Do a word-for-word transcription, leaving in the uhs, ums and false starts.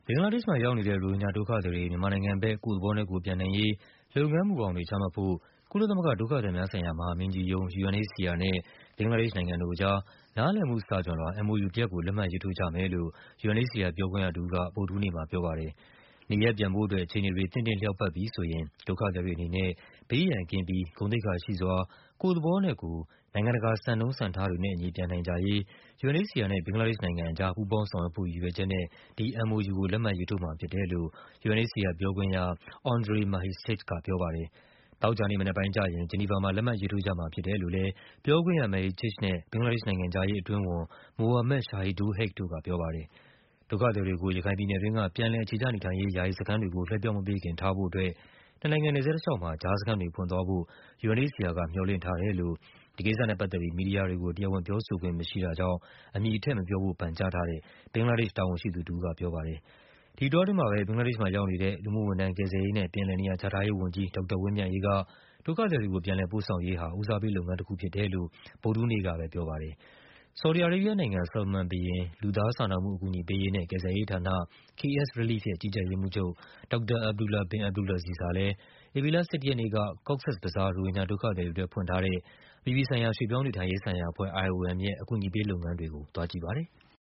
ဘင်္ဂလားဒေ့ရှ်မှာရောက်နေတဲ့ ရိုဟင်ဂျာဒုက္ခသည်တွေ မြန်မာနိုင်ငံဘက် ကိုယ့်သဘောနဲ့ကိုယ်ပြန်နိုင်ရေး လုပ်ငန်းမူဘောင်တွေချမှတ်ဖို့ ကုလသမဂ္ဂဒုက္ခသည်များဆိုင်ရာ မဟာမင်းကြီးရုံး U N H C R နဲ့ ဘင်္ဂလားဒေ့ရှ်နိုင်ငံတို့အကြား နားလည်မှုစာချွန်လွှာ M O U တရပ်ကို လက်မှတ်ရေးထိုးကြမယ်လို့ U N H C R ပြောခွင့်ရတဦးက ဗုဒ္ဓဟူးနေ့မှာပြောပါတယ်။ နေရပ်ပြန်ဖို့အတွက် အခြေအနေတွေ သင့်တင့်လျောက်ပတ်ပြီဆိုရင် ဒုက္ခသည်တွေအနေနဲ့ ဘေးရန်ကင်းပြီး ဂုဏ်သိက္ခာရှိစွာ ကိုယ့်သဘောနဲ့ကိုယ် နိုင်ငံတကာ စံနှုန်းစံထားတွေနဲ့အညီ ပြန်နိုင်ကြရေး U N H C R နဲ့ ဘင်္ဂလားဒေ့ရှ်နိုင်ငံအကြား ပူးပေါင်းဆောင်ရွက်ဖို့ ရည်ရွယ်ချက်နဲ့ ဒီ M O U ကို လက်မှတ်ရေးထိုးမှာဖြစ်တယ်လို့ U N H C R ပြောခွင့်ရ Andrej Mahecic ကပြောပါတယ်။ သောကြာနေ့မနက်ပိုင်းကျရင် ဂျီနီဗာမှာ လက်မှတ်ရေးထိုးကြမှာဖြစ်တယ်လို့လည်း ပြောခွင့်ရ Mahecic နဲ့ ဘင်္ဂလားဒေ့ရှ်နိုင်ငံခြားရေးအတွင်းဝန် Mohammad Shahidul Haque တို့ကပြောပါတယ်။ ဒုက္ခသည်တွေကို ရခိုင်ပြည်နယ်တွင်းက ပြန်လည်အခြေချနေထိုင်ရေး ယာယီစခန်းတွေကို လွှဲပြောင်းမပေးခင် ထားဖို့အတွက် နှစ်နိုင်ငံနယ်စပ်တလျှောက်မှာ ကြားစခန်းတွေဖွင့်သွားဖို့ U N H C R က မျှော်လင့်ထားတယ်လို့ ဒီကိစ္စနဲ့ပတ်သက်ပြီး မီဒီယာတွေကို တရားဝင်ပြောဆိုခွင့်မရှိတာကြောင့် အမည်ထည့်မပြောဖို့ ပန်ကြားထားတဲ့ ဘင်္ဂလားဒေ့ရှ် တာဝန်ရှိသူတဦးကပြောပါတယ်။ ဒီအတောအတွင်းမှာပဲ ဘင်္ဂလားဒေ့ရှ်မှာရောက်နေတဲ့ လူမှုဝန်ထမ်း၊ ကယ်ဆယ်ရေးနဲ့ ပြန်လည်နေရာချထားရေးဝန်ကြီး ဒေါက်တာဝင်းမြတ်အေးက ဒုက္ခသည်တွေကို ပြန်လည်ပို့ဆောင်ရေးဟာ ဦးစားပေးလုပ်ငန်းတခုဖြစ်တယ်လို့ ဗုဒ္ဓဟူးနေ့ကပဲပြောပါတယ်။ ဆော်ဒီ အာရေးဘီးယားနိုင်ငံ၊ Salman ဘုရင် လူသားစာနာမှုအကူအညီပေးရေးနဲ့ ကယ်ဆယ်ရေးဌာန K S Relief ရဲ့ ကြီးကြပ်ရေးမှူးချုပ် ဒေါက်တာ Abdullah bin Abdulaziz ဟာလည်း ဧပြီလ ၁၁ ရက်နေ့က Cox's Bazar ရိုဟင်ဂျာဒုက္ခသည်တွေအတွက် ဖွင့်ထားတဲ့ အပြည်ပြည်ဆိုင်ရာ ရွှေ့ပြောင်းနေထိုင်ရေးဆိုင်ရာအဖွဲ့ I O M ရဲ့ အကူအညီပေးလုပ်ငန်းတွေကို သွားကြည့်ပါတယ်။